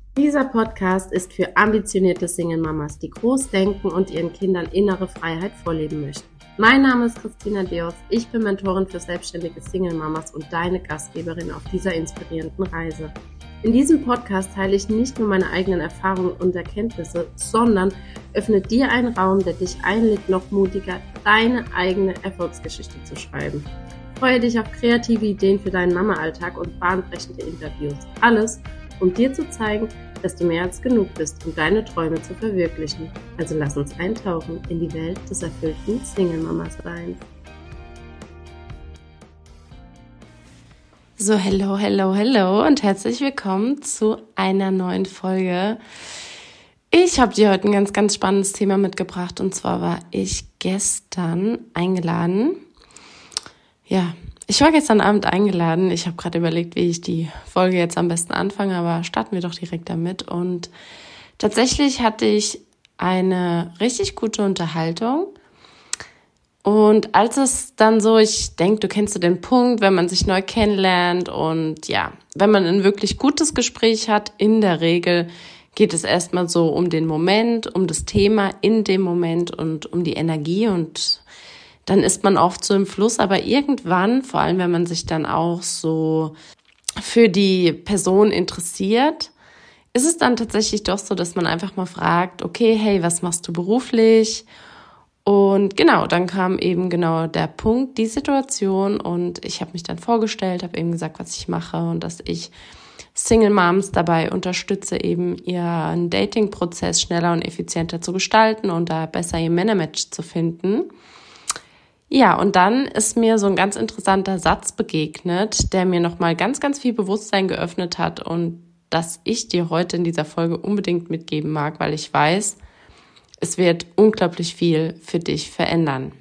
Dieser Podcast ist für ambitionierte Single-Mamas, die groß denken und ihren Kindern innere Freiheit vorleben möchten. Mein Name ist Christina Deos, ich bin Mentorin für selbstständige Single-Mamas und deine Gastgeberin auf dieser inspirierenden Reise. In diesem Podcast teile ich nicht nur meine eigenen Erfahrungen und Erkenntnisse, sondern öffne dir einen Raum, der dich einlädt, noch mutiger deine eigene Erfolgsgeschichte zu schreiben. Freue dich auf kreative Ideen für deinen Mama-Alltag und bahnbrechende Interviews. Alles, um dir zu zeigen, dass du mehr als genug bist, um deine Träume zu verwirklichen. Also lass uns eintauchen in die Welt des erfüllten Single-Mama-Seins. So, hello und herzlich willkommen zu einer neuen Folge. Ich habe dir heute ein ganz spannendes Thema mitgebracht und zwar war ich gestern eingeladen. Ich war gestern Abend eingeladen. Ich habe gerade überlegt, wie ich die Folge jetzt am besten anfange, aber starten wir doch direkt damit. Und tatsächlich hatte ich eine richtig gute Unterhaltung. Und als es dann so, ich denke, du kennst so den Punkt, wenn man sich neu kennenlernt und ja, wenn man ein wirklich gutes Gespräch hat, in der Regel geht es erstmal so um den Moment, um das Thema in dem Moment und um die Energie und dann ist man oft so im Fluss, aber irgendwann, vor allem wenn man sich dann auch so für die Person interessiert, ist es dann tatsächlich doch so, dass man einfach mal fragt, okay, hey, was machst du beruflich? Und genau, dann kam eben genau der Punkt, die Situation und ich habe mich dann vorgestellt, habe eben gesagt, was ich mache und dass ich Single Moms dabei unterstütze, eben ihren Dating-Prozess schneller und effizienter zu gestalten und da besser ihr Männermatch zu finden. Ja, und dann ist mir so ein ganz interessanter Satz begegnet, der mir nochmal ganz viel Bewusstsein geöffnet hat und das ich dir heute in dieser Folge unbedingt mitgeben mag, weil ich weiß, es wird unglaublich viel für dich verändern.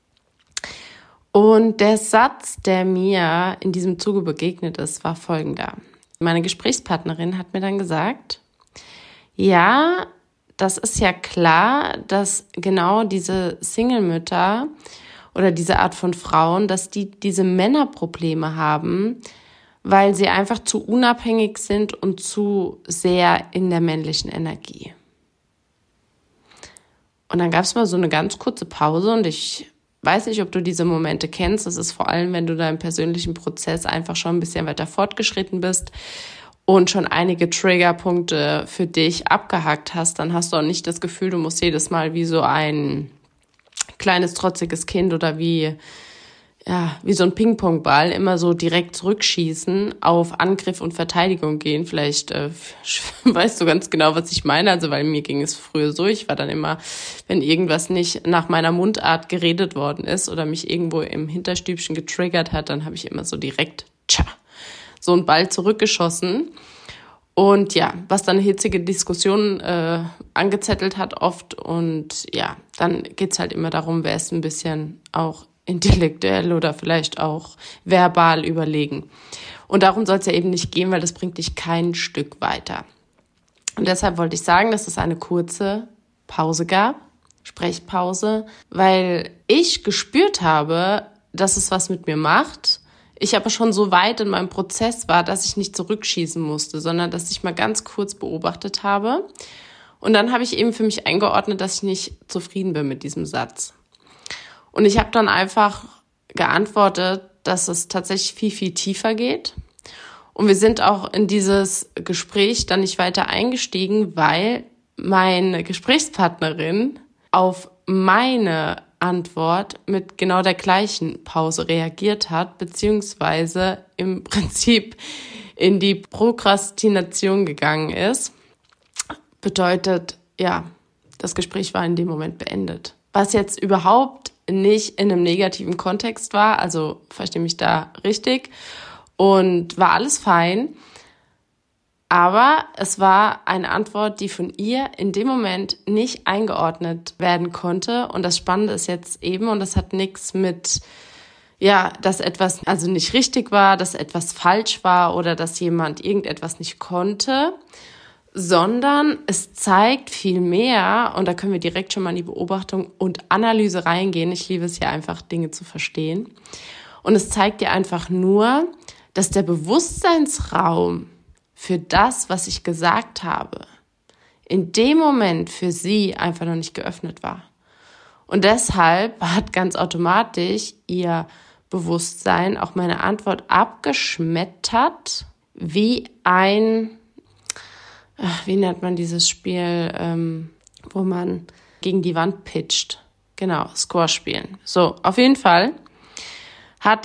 Und der Satz, der mir in diesem Zuge begegnet ist, war folgender. Meine Gesprächspartnerin hat mir dann gesagt, ja, das ist ja klar, dass genau diese Single-Mütter oder diese Art von Frauen, dass die diese Männerprobleme haben, weil sie einfach zu unabhängig sind und zu sehr in der männlichen Energie. Und dann gab es mal so eine ganz kurze Pause und ich weiß nicht, ob du diese Momente kennst. Das ist vor allem, wenn du da im persönlichen Prozess einfach schon ein bisschen weiter fortgeschritten bist und schon einige Triggerpunkte für dich abgehakt hast, dann hast du auch nicht das Gefühl, du musst jedes Mal wie so ein kleines, trotziges Kind oder wie so ein Ping-Pong-Ball immer so direkt zurückschießen, auf Angriff und Verteidigung gehen. Vielleicht weißt du ganz genau, was ich meine. Also, weil mir ging es früher so. Ich war dann immer, wenn irgendwas nicht nach meiner Mundart geredet worden ist oder mich irgendwo im Hinterstübchen getriggert hat, dann habe ich immer so direkt so einen Ball zurückgeschossen. Und ja, was dann hitzige Diskussionen angezettelt hat oft. Und ja, dann geht's halt immer darum, wer ist ein bisschen auch intellektuell oder vielleicht auch verbal überlegen. Und darum soll es ja eben nicht gehen, weil das bringt dich kein Stück weiter. Und deshalb wollte ich sagen, dass es eine kurze Pause gab, Sprechpause, weil ich gespürt habe, dass es was mit mir macht. Ich aber schon so weit in meinem Prozess war, dass ich nicht zurückschießen musste, sondern dass ich mal ganz kurz beobachtet habe. Und dann habe ich eben für mich eingeordnet, dass ich nicht zufrieden bin mit diesem Satz. Und ich habe dann einfach geantwortet, dass es tatsächlich viel tiefer geht. Und wir sind auch in dieses Gespräch dann nicht weiter eingestiegen, weil meine Gesprächspartnerin auf meine Antwort mit genau der gleichen Pause reagiert hat, beziehungsweise im Prinzip in die Prokrastination gegangen ist. Bedeutet, ja, das Gespräch war in dem Moment beendet. Was jetzt überhaupt nicht in einem negativen Kontext war, also verstehe mich da richtig, und war alles fein. Aber es war eine Antwort, die von ihr in dem Moment nicht eingeordnet werden konnte. Und das Spannende ist jetzt eben, und das hat nichts mit, dass etwas also nicht richtig war, dass etwas falsch war oder dass jemand irgendetwas nicht konnte, sondern es zeigt viel mehr, und da können wir direkt schon mal in die Beobachtung und Analyse reingehen. Ich liebe es ja einfach, Dinge zu verstehen. Und es zeigt dir einfach nur, dass der Bewusstseinsraum für das, was ich gesagt habe, in dem Moment für sie einfach noch nicht geöffnet war. Und deshalb hat ganz automatisch ihr Bewusstsein auch meine Antwort abgeschmettert, wie wie nennt man dieses Spiel, wo man gegen die Wand pitcht. Genau, Squash spielen. So, auf jeden Fall hat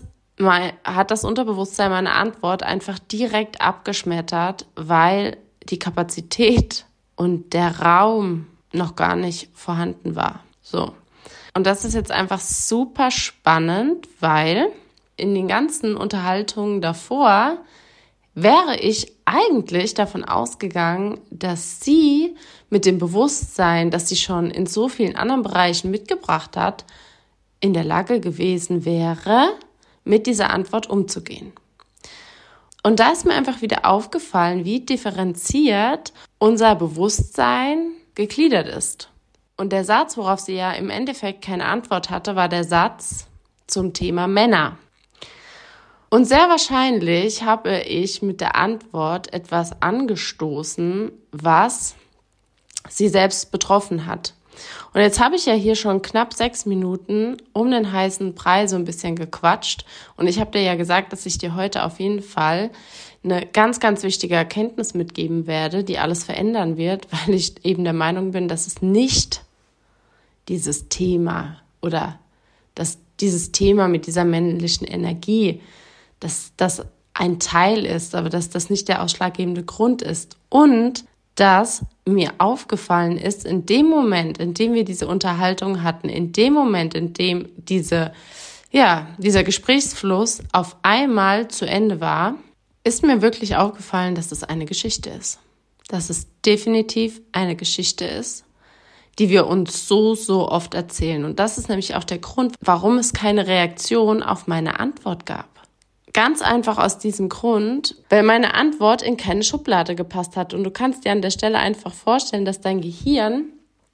das Unterbewusstsein meine Antwort einfach direkt abgeschmettert, weil die Kapazität und der Raum noch gar nicht vorhanden war. So. Und das ist jetzt einfach super spannend, weil in den ganzen Unterhaltungen davor wäre ich eigentlich davon ausgegangen, dass sie mit dem Bewusstsein, das sie schon in so vielen anderen Bereichen mitgebracht hat, in der Lage gewesen wäre, mit dieser Antwort umzugehen. Und da ist mir einfach wieder aufgefallen, wie differenziert unser Bewusstsein gegliedert ist. Und der Satz, worauf sie ja im Endeffekt keine Antwort hatte, war der Satz zum Thema Männer. Und sehr wahrscheinlich habe ich mit der Antwort etwas angestoßen, was sie selbst betroffen hat. Und jetzt habe ich ja hier schon knapp 6 Minuten um den heißen Brei so ein bisschen gequatscht. Und ich habe dir ja gesagt, dass ich dir heute auf jeden Fall eine ganz, ganz wichtige Erkenntnis mitgeben werde, die alles verändern wird, weil ich eben der Meinung bin, dass es nicht dieses Thema oder dass dieses Thema mit dieser männlichen Energie, dass das ein Teil ist, aber dass das nicht der ausschlaggebende Grund ist. Und dass mir aufgefallen ist, in dem Moment, in dem wir diese Unterhaltung hatten, in dem Moment, in dem dieser Gesprächsfluss auf einmal zu Ende war, ist mir wirklich aufgefallen, dass es eine Geschichte ist. Dass es definitiv eine Geschichte ist, die wir uns so oft erzählen. Und das ist nämlich auch der Grund, warum es keine Reaktion auf meine Antwort gab. Ganz einfach aus diesem Grund, weil meine Antwort in keine Schublade gepasst hat. Und du kannst dir an der Stelle einfach vorstellen, dass dein Gehirn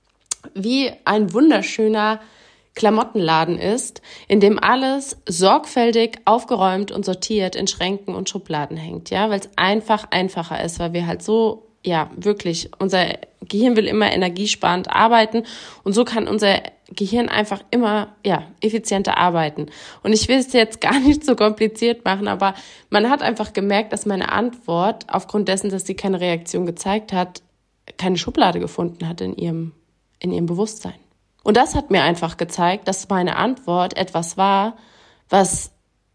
wie ein wunderschöner Klamottenladen ist, in dem alles sorgfältig aufgeräumt und sortiert in Schränken und Schubladen hängt, ja, weil es einfach einfacher ist, weil wir halt so, ja, wirklich, unser Gehirn will immer energiesparend arbeiten und so kann unser Gehirn einfach immer, ja, effizienter arbeiten. Und ich will es jetzt gar nicht so kompliziert machen, aber man hat einfach gemerkt, dass meine Antwort, aufgrund dessen, dass sie keine Reaktion gezeigt hat, keine Schublade gefunden hat in ihrem Bewusstsein. Und das hat mir einfach gezeigt, dass meine Antwort etwas war, was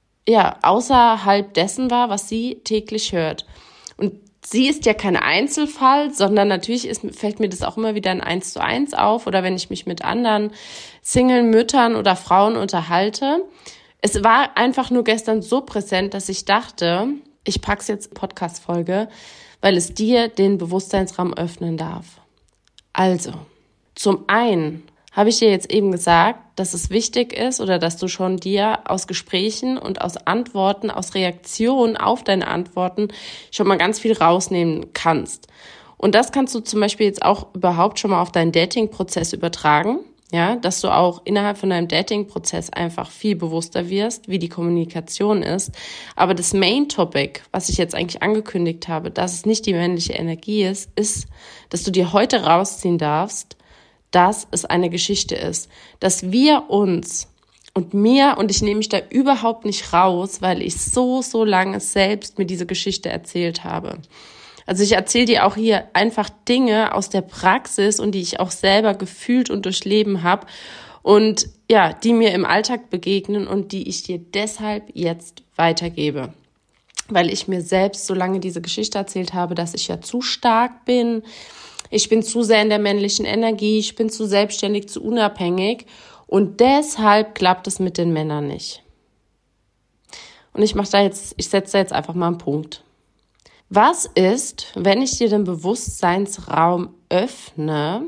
ja außerhalb dessen war, was sie täglich hört. Und sie ist ja kein Einzelfall, sondern natürlich fällt mir das auch immer wieder ein 1:1 auf oder wenn ich mich mit anderen Single-Müttern oder Frauen unterhalte. Es war einfach nur gestern so präsent, dass ich dachte, ich pack's jetzt in Podcast-Folge, weil es dir den Bewusstseinsraum öffnen darf. Also, zum einen habe ich dir jetzt eben gesagt, dass es wichtig ist oder dass du schon dir aus Gesprächen und aus Antworten, aus Reaktionen auf deine Antworten schon mal ganz viel rausnehmen kannst. Und das kannst du zum Beispiel jetzt auch überhaupt schon mal auf deinen Dating-Prozess übertragen, ja, dass du auch innerhalb von deinem Dating-Prozess einfach viel bewusster wirst, wie die Kommunikation ist. Aber das Main-Topic, was ich jetzt eigentlich angekündigt habe, dass es nicht die männliche Energie ist, dass du dir heute rausziehen darfst, dass es eine Geschichte ist, dass wir uns und ich nehme mich da überhaupt nicht raus, weil ich so lange selbst mir diese Geschichte erzählt habe. Also ich erzähle dir auch hier einfach Dinge aus der Praxis und die ich auch selber gefühlt und durchleben habe und ja, die mir im Alltag begegnen und die ich dir deshalb jetzt weitergebe. Weil ich mir selbst so lange diese Geschichte erzählt habe, dass ich ja zu stark bin, ich bin zu sehr in der männlichen Energie, ich bin zu selbstständig, zu unabhängig und deshalb klappt es mit den Männern nicht. Und ich setze da jetzt einfach mal einen Punkt. Was ist, wenn ich dir den Bewusstseinsraum öffne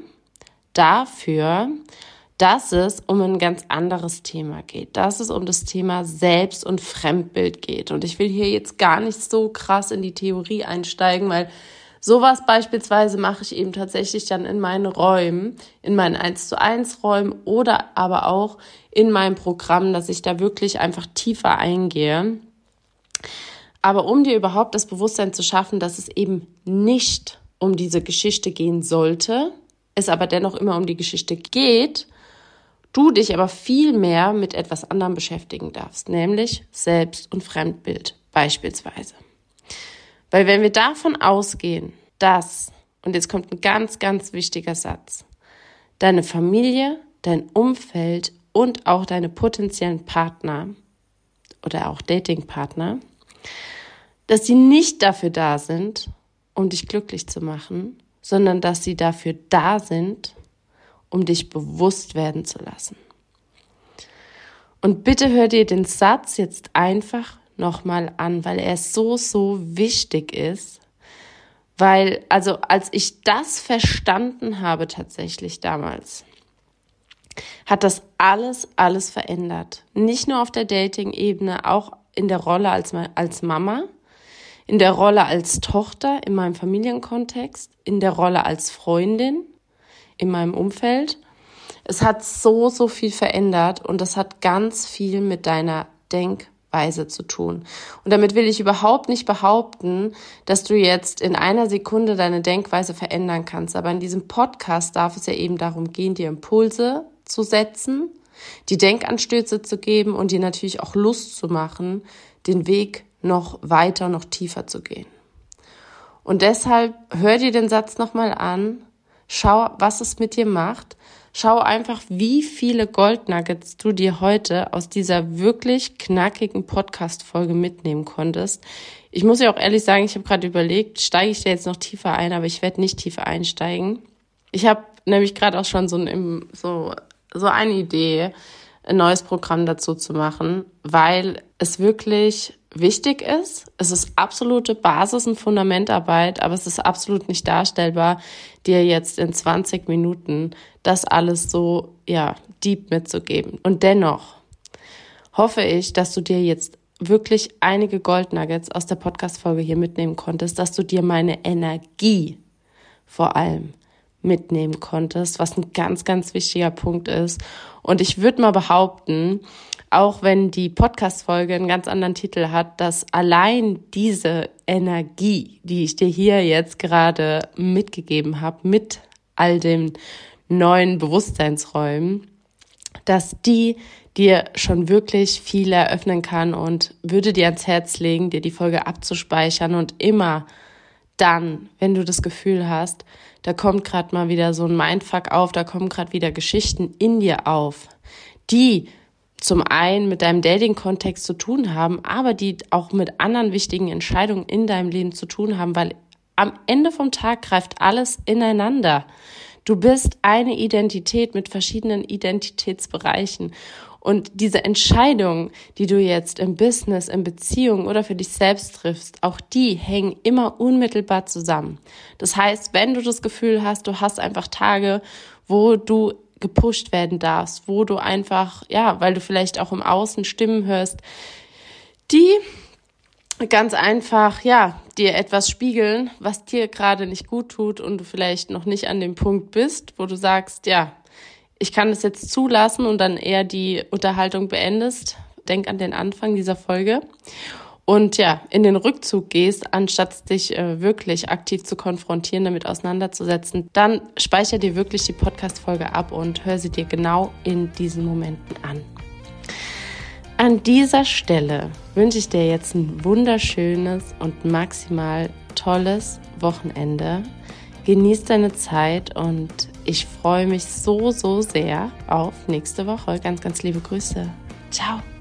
dafür, dass es um ein ganz anderes Thema geht, dass es um das Thema Selbst- und Fremdbild geht. Und ich will hier jetzt gar nicht so krass in die Theorie einsteigen, weil sowas beispielsweise mache ich eben tatsächlich dann in meinen Räumen, in meinen 1:1 Räumen oder aber auch in meinem Programm, dass ich da wirklich einfach tiefer eingehe. Aber um dir überhaupt das Bewusstsein zu schaffen, dass es eben nicht um diese Geschichte gehen sollte, es aber dennoch immer um die Geschichte geht, du dich aber viel mehr mit etwas anderem beschäftigen darfst, nämlich Selbst- und Fremdbild beispielsweise. Weil wenn wir davon ausgehen, dass, und jetzt kommt ein ganz, ganz wichtiger Satz, deine Familie, dein Umfeld und auch deine potenziellen Partner oder auch Datingpartner, dass sie nicht dafür da sind, um dich glücklich zu machen, sondern dass sie dafür da sind, um dich bewusst werden zu lassen. Und bitte hör dir den Satz jetzt einfach nochmal an, weil er so, so wichtig ist. Weil, also als ich das verstanden habe tatsächlich damals, hat das alles verändert. Nicht nur auf der Dating-Ebene, auch in der Rolle als Mama, in der Rolle als Tochter in meinem Familienkontext, in der Rolle als Freundin in meinem Umfeld. Es hat so, so viel verändert und das hat ganz viel mit deiner Denkweise zu tun. Und damit will ich überhaupt nicht behaupten, dass du jetzt in einer Sekunde deine Denkweise verändern kannst. Aber in diesem Podcast darf es ja eben darum gehen, dir Impulse zu setzen, die Denkanstöße zu geben und dir natürlich auch Lust zu machen, den Weg noch weiter, noch tiefer zu gehen. Und deshalb hör dir den Satz nochmal an, schau, was es mit dir macht, schau einfach, wie viele Goldnuggets du dir heute aus dieser wirklich knackigen Podcast-Folge mitnehmen konntest. Ich muss ja auch ehrlich sagen, ich habe gerade überlegt, steige ich da jetzt noch tiefer ein, aber ich werde nicht tiefer einsteigen. Ich habe nämlich gerade auch schon so eine Idee, ein neues Programm dazu zu machen, weil es wirklich wichtig ist. Es ist absolute Basis- und Fundamentarbeit, aber es ist absolut nicht darstellbar, dir jetzt in 20 Minuten das alles so, deep mitzugeben. Und dennoch hoffe ich, dass du dir jetzt wirklich einige Goldnuggets aus der Podcast-Folge hier mitnehmen konntest, dass du dir meine Energie vor allem mitnehmen konntest, was ein ganz, ganz wichtiger Punkt ist. Und ich würde mal behaupten, auch wenn die Podcast-Folge einen ganz anderen Titel hat, dass allein diese Energie, die ich dir hier jetzt gerade mitgegeben habe, mit all den neuen Bewusstseinsräumen, dass die dir schon wirklich viel eröffnen kann und würde dir ans Herz legen, dir die Folge abzuspeichern und immer dann, wenn du das Gefühl hast, da kommt gerade mal wieder so ein Mindfuck auf, da kommen gerade wieder Geschichten in dir auf, die zum einen mit deinem Dating-Kontext zu tun haben, aber die auch mit anderen wichtigen Entscheidungen in deinem Leben zu tun haben, weil am Ende vom Tag greift alles ineinander. Du bist eine Identität mit verschiedenen Identitätsbereichen. Und diese Entscheidungen, die du jetzt im Business, in Beziehungen oder für dich selbst triffst, auch die hängen immer unmittelbar zusammen. Das heißt, wenn du das Gefühl hast, du hast einfach Tage, wo du gepusht werden darfst, wo du einfach, weil du vielleicht auch im Außen Stimmen hörst, die ganz einfach, dir etwas spiegeln, was dir gerade nicht gut tut und du vielleicht noch nicht an dem Punkt bist, wo du sagst, ich kann das jetzt zulassen und dann eher die Unterhaltung beendest. Denk an den Anfang dieser Folge und in den Rückzug gehst, anstatt dich wirklich aktiv zu konfrontieren, damit auseinanderzusetzen, dann speicher dir wirklich die Podcast-Folge ab und hör sie dir genau in diesen Momenten an. An dieser Stelle wünsche ich dir jetzt ein wunderschönes und maximal tolles Wochenende. Genieß deine Zeit und ich freue mich so, so sehr auf nächste Woche. Ganz, ganz liebe Grüße. Ciao.